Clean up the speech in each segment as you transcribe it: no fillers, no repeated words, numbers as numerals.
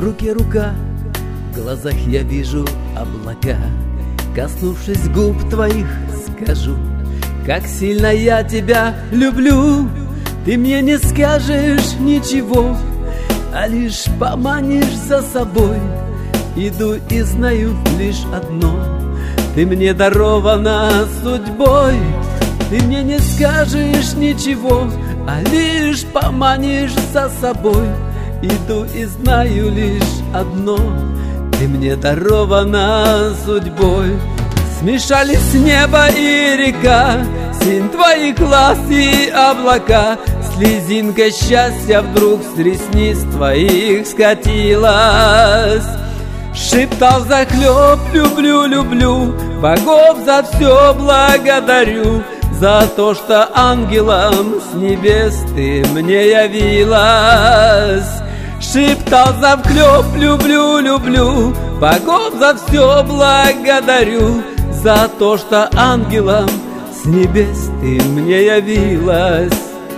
руке рука, в глазах я вижу облака. Коснувшись губ твоих, скажу, как сильно я тебя люблю. Ты мне не скажешь ничего, а лишь поманишь за собой. Иду и знаю лишь одно: ты мне дарована судьбой. Ты мне не скажешь ничего, а лишь поманишь за собой. Иду и знаю лишь одно: ты мне дарована судьбой. Смешались небо и река, синь твоих глаз и облака. Слезинка счастья вдруг с ресниц твоих скатилась. Шептал захлеб: люблю, люблю, богов за все благодарю, за то, что ангелом с небес ты мне явилась. Шептал захлеб: люблю, люблю, богов за все благодарю, за то, что ангелом с небес ты мне явилась.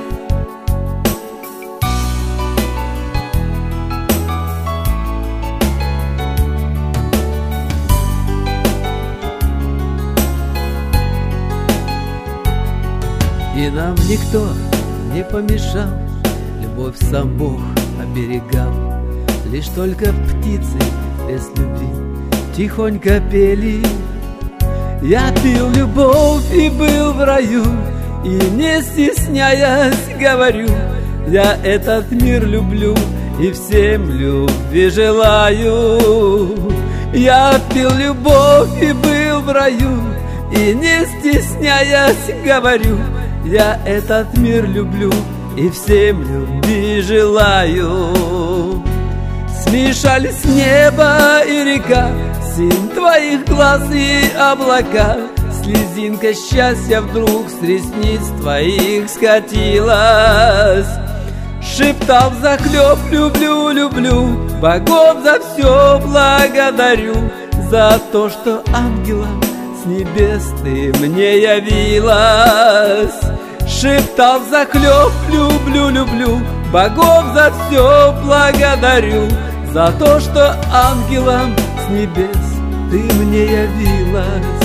И нам никто не помешал, любовь сам Бог оберегал. Лишь только птицы без любви тихонько пели. Я пил любовь и был в раю, и не стесняясь говорю: я этот мир люблю и всем любви желаю. Я пил любовь и был в раю, и не стесняясь говорю: я этот мир люблю и всем любви желаю. Смешались небо и река, синь твоих глаз и облака. Слезинка счастья вдруг с ресниц твоих скатилась. Шептал взахлеб: люблю, люблю, богов за все благодарю, за то, что ангелом с небес ты мне явилась. Шептал взахлеб: люблю, люблю, богов за все благодарю, за то, что ангелом с небес ты мне явилась.